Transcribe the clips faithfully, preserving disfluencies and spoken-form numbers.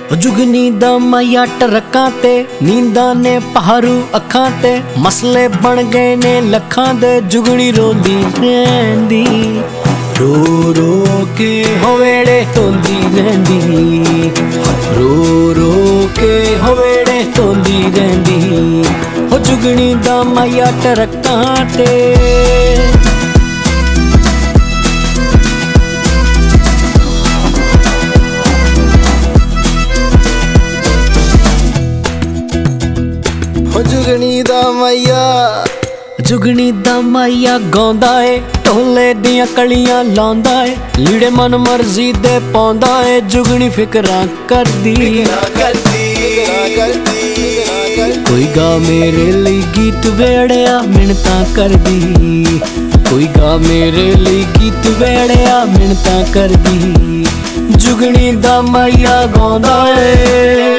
जुगनी दा माया टरकां ते नींदा ने पहारू अखां ते मसले बन गए ने लखां दे जुगनी रोंदी रहिंदी रो रो के हवेड़े धोंदी रहिंदी रो रो के हवेड़े धोंदी रहिंदी हो जुगनी दा माया टरकां ते जुगनी दा माया जुगनी दा माया गाउंदा है ढोले दियां कलियां लांदा है लीड़े मन मर्जी दे पाउंदा है जुगनी फिकरां करदी कोई गा मेरे लिए गीत वेड़िया मिन्नतां करदी कोई गा मेरे लिए गीत वेड़िया मिन्नतां करदी जुगनी दा माया गाउंदा है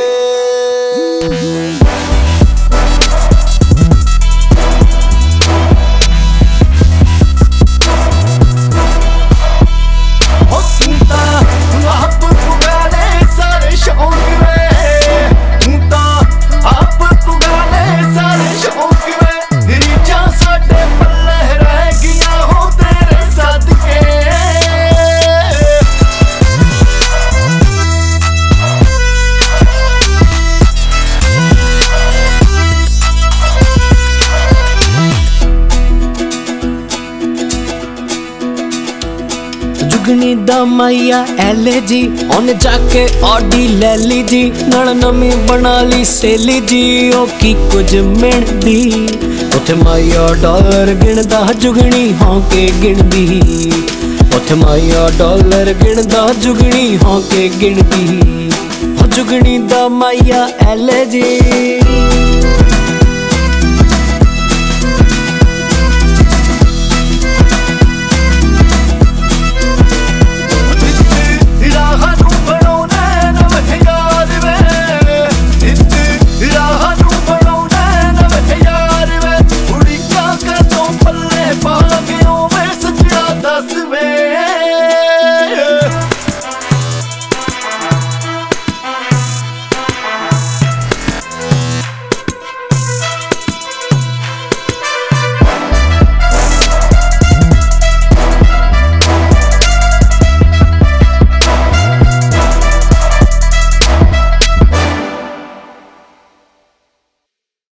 जुगनी दा माया एले जी उन जाके ऑडी ले ली जी नाल नमी बना ली सेली जी ओ की कुछ मिलदी उथे माया डॉलर गिनदा जुगनी होके गिनदी उथे माया डॉलर गिनदा जुगनी होके गिनदी जुगनी दा माया एले जी।